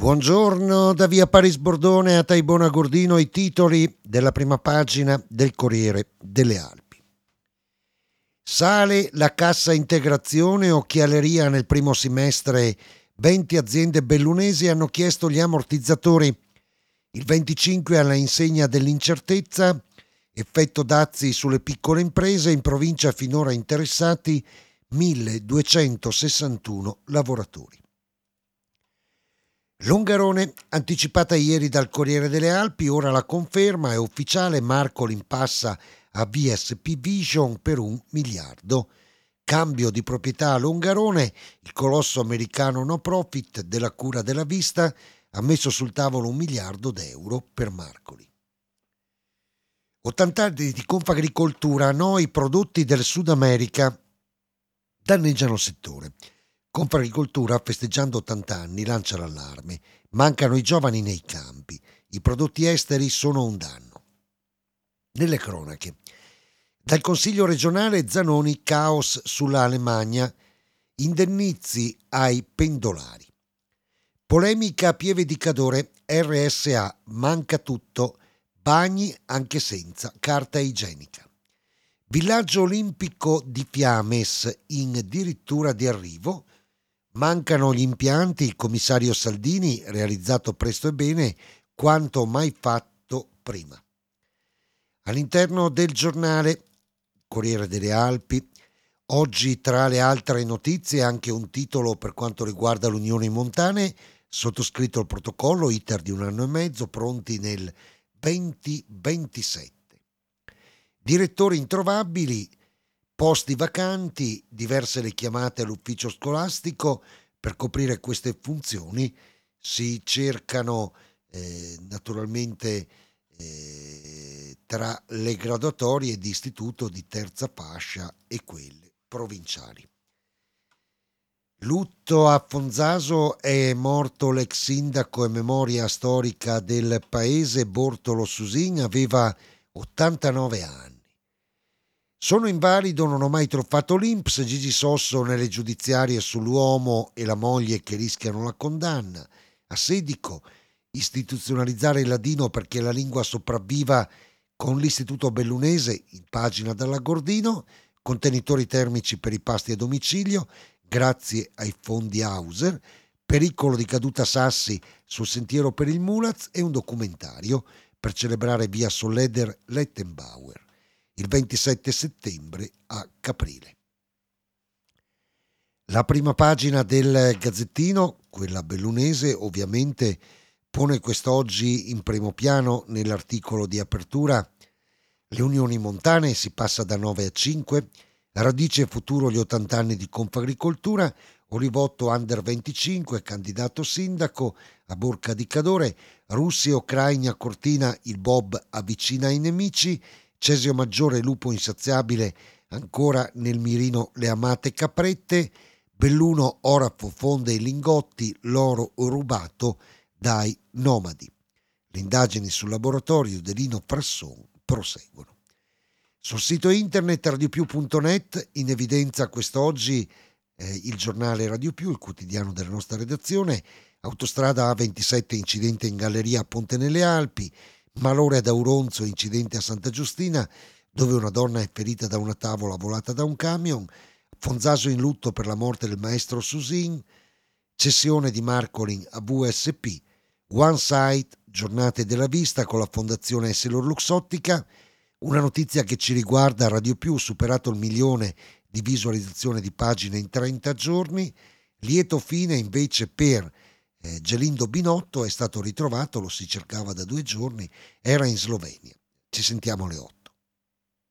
Buongiorno da via Paris Bordone a Taibona Gordino, i titoli della prima pagina del Corriere delle Alpi. Sale la cassa integrazione, occhialeria nel primo semestre, 20 aziende bellunesi hanno chiesto gli ammortizzatori. Il 25 alla insegna dell'incertezza, effetto dazi sulle piccole imprese, in provincia finora interessati 1261 lavoratori. Longarone, anticipata ieri dal Corriere delle Alpi, ora la conferma è ufficiale, Marcolin passa a VSP Vision per 1 miliardo. Cambio di proprietà a Longarone, il colosso americano no profit della cura della vista ha messo sul tavolo 1 miliardo d'euro per Marcolin. 80 anni di Confagricoltura, no ai prodotti del Sud America danneggiano il settore. Confagricoltura, festeggiando 80 anni, lancia l'allarme. Mancano i giovani nei campi. I prodotti esteri sono un danno. Nelle cronache. Dal Consiglio regionale Zanoni, caos sulla Alemagna, indennizi ai pendolari. Polemica a Pieve di Cadore, RSA, manca tutto, bagni anche senza carta igienica. Villaggio olimpico di Fiames in dirittura di arrivo. Mancano gli impianti, il commissario Saldini, realizzato presto e bene, quanto mai fatto prima. All'interno del giornale Corriere delle Alpi, oggi tra le altre notizie anche un titolo per quanto riguarda l'Unione Montane, sottoscritto il protocollo, iter di 1 anno e mezzo, pronti nel 2027. Direttori introvabili, posti vacanti, diverse le chiamate all'ufficio scolastico. Per coprire queste funzioni si cercano naturalmente tra le graduatorie di istituto di terza fascia e quelle provinciali. Lutto a Fonzaso, è morto l'ex sindaco e memoria storica del paese Bortolo Susin, aveva 89 anni. Sono invalido, non ho mai truffato l'Inps, Gigi Sosso nelle giudiziarie sull'uomo e la moglie che rischiano la condanna. A Sedico, istituzionalizzare il ladino perché la lingua sopravviva con l'Istituto Bellunese, in pagina dalla Gordino, contenitori termici per i pasti a domicilio, grazie ai fondi Hauser, pericolo di caduta sassi sul sentiero per il Mulaz e un documentario per celebrare via Solleder Lettenbauer. Il 27 settembre a Caprile. La prima pagina del Gazzettino, quella bellunese, ovviamente pone quest'oggi in primo piano nell'articolo di apertura le unioni montane, si passa da 9 a 5, radice e futuro gli 80 anni di Confagricoltura, Olivotto under 25, candidato sindaco, a Borca di Cadore, Russia e Ucraina Cortina, il Bob avvicina i nemici, Cesio Maggiore, lupo insaziabile, ancora nel mirino le amate caprette, Belluno orafo fonde i lingotti, l'oro rubato dai nomadi. Le indagini sul laboratorio dell'Ino Frasson proseguono. Sul sito internet radiopiù.net, in evidenza quest'oggi il giornale Radio Più, il quotidiano della nostra redazione, autostrada A27, incidente in galleria a Ponte nelle Alpi, malore ad Auronzo, incidente a Santa Giustina, dove una donna è ferita da una tavola volata da un camion, Fonzaso in lutto per la morte del maestro Susin, cessione di Marcolin a VSP, One Site, giornate della vista con la fondazione Essilor Luxottica, una notizia che ci riguarda, Radio Più, superato il 1 milione di visualizzazione di pagine in 30 giorni, lieto fine invece per Gelindo Binotto, è stato ritrovato, lo si cercava da 2 giorni, era in Slovenia. Ci sentiamo alle 8.